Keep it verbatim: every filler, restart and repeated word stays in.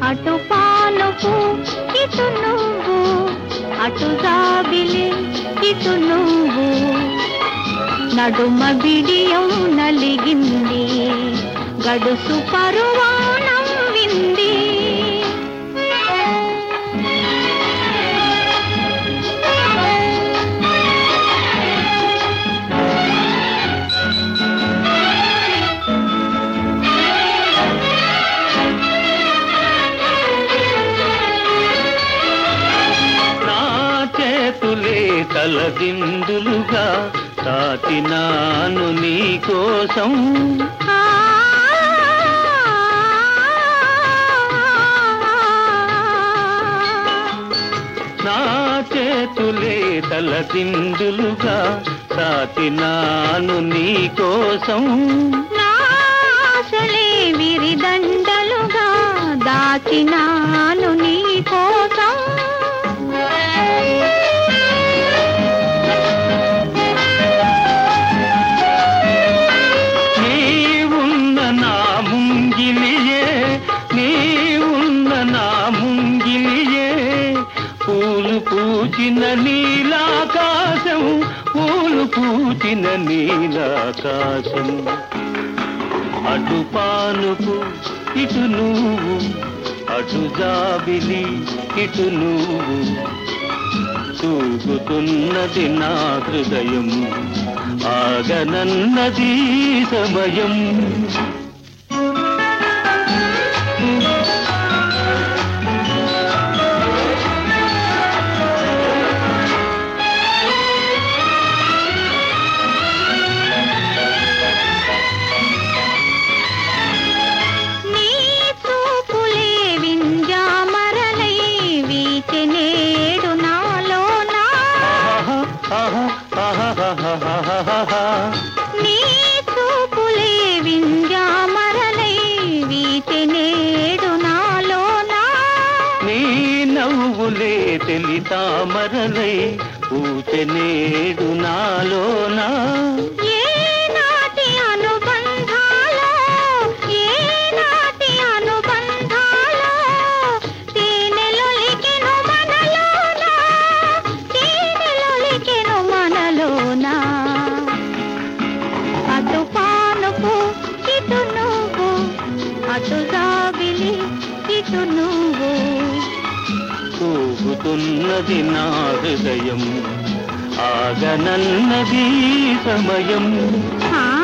అటు పానుపు ఇటు నువ్వు, అటు జాబిలి ఇటు నువ్వు, నడుమ బిడియం నలిగింది, గడుసు పరువాణం వింది. తలదిందులుగా తాకినాను నీ కోసం, నా చేతులే తలదిందులుగా తాకినాను నీ కోసం, నాశలే విరిదండలుగా దాచినాను నీ కోసం. పూలు పూచిన నీలాకాశం, పూలు పూచిన నీలాకాశం, అటు పానుపు ఇటు నువ్వు, అటు జాబిలి ఇటు నువ్వు, తూగుతున్నది నా హృదయం, ఆగనన్నది సమయం. నీ చూపులే వింజామరలై వీచె నేడు నాలోనా, నీ నవ్వులే తెలి తామరలై పూచె నేడు నాలోనా. ఏ నాటి అనుబంధాలో, ఏ నాటి అనుబంధాలో తేనెలొలికెను మనలోనా, తేనెలొలికెను మనలోనా. అటు పానుపు ఇటు నువ్వు, అటు జాబిలి ఇటు నువ్వు, తూగుతున్నది నా హృదయం, ఆగనన్నది సమయం.